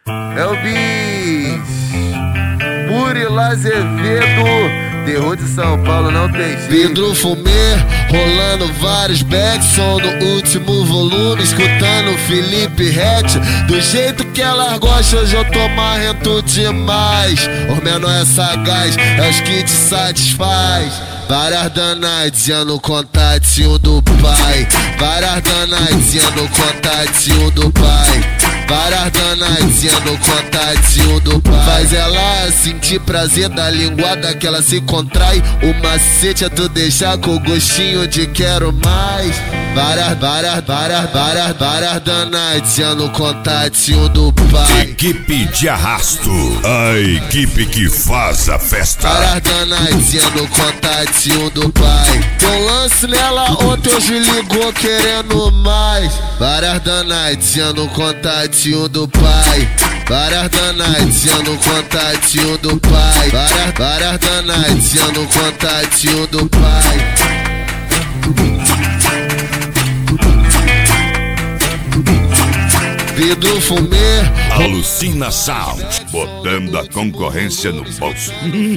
É o Bis, Murilo Azevedo, terror de São Paulo, não tem jeito. Pedro Fumê, rolando vários backson no último volume, escutando Felipe Rett, do jeito que ela gosta, hoje eu tô marrento demais. O menor é sagaz, é os que te satisfaz. Várias danadinhas no contatinho do pai, várias danadinhas no contatinho do pai, várias danadinhas no contatinho do pai. Faz ela sentir prazer da linguada que ela se contrai. O macete é tu deixar com gostinho de quero mais. Várias danadinhas no contatinho do pai. Equipe de arrasto, a equipe que faz a festa. Várias danadinhas no contatinho do pai. Teu lance nela ontem hoje ligou querendo mais. Várias danadinhas no contatinho do pai. Várias danadinhas no contatinho do pai. Várias danadinhas no contatinho do pai. Pedro Fumê, Alucina Sound, botando a concorrência no bolso.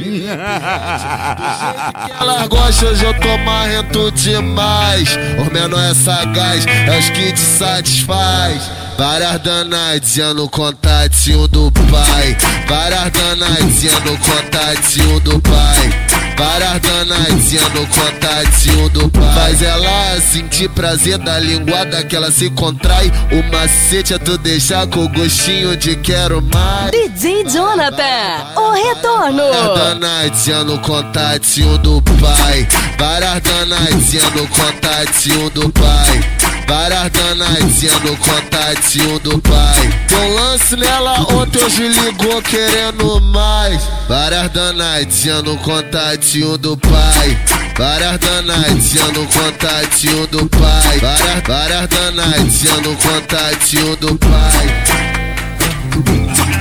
ela gosta, hoje eu tô marrento demais. O menor é sagaz, é os que te satisfaz. Várias danadinhas no contatinho do pai. Várias danadinhas no contatinho do pai. Várias danadinhas no contatinho do pai. Faz ela sentir prazer da linguada que ela se contrai. O macete é tu deixar com gostinho de quero mais. DJ Jonathan, o retorno. Várias danadinhas no contatinho do pai. Várias danadinhas no contatinho do pai. Várias danadinhas no contatinho do pai. Teu lance nela ontem hoje ligou querendo mais. Várias danadinhas no contatinho do pai. Várias danadinhas no contatinho do pai. Várias danadinhas no contatinho do pai.